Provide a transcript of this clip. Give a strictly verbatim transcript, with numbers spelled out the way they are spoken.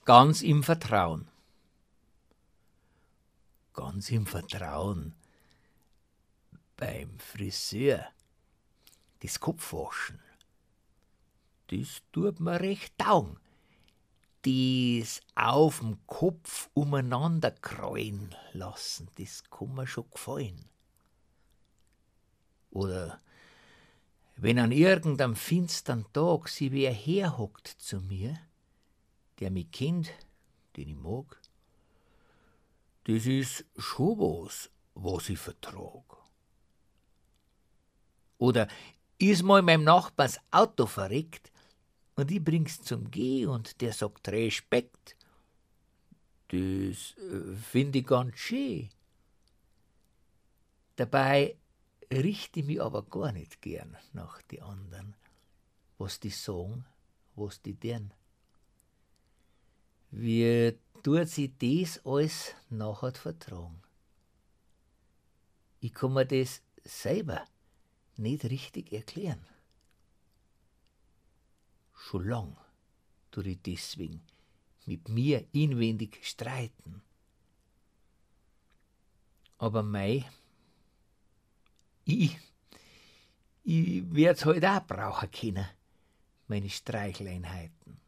ganz im Vertrauen. Ganz im Vertrauen. Beim Friseur. Das Kopfwaschen. Das tut mir recht taugen. Das auf'm Kopf umeinander krallen lassen, das kann mir schon gefallen. Oder wenn an irgendeinem finstern Tag sie wer herhockt zu mir, der mich kennt, den ich mag, das ist schon was, was ich vertrag. Oder ist mal meinem Nachbars Auto verreckt und ich bring's zum Geh und der sagt Respekt, das äh, find ich ganz schön. Dabei richte ich mich aber gar nicht gern nach die anderen, was die sagen, was die deren. Wie tut sie das alles nachher vertragen? Ich kann mir das selber nicht richtig erklären. Schon lang tu ich deswegen mit mir inwendig streiten. Aber mei, ich, ich werd's halt auch brauchen können, meine Streicheleinheiten.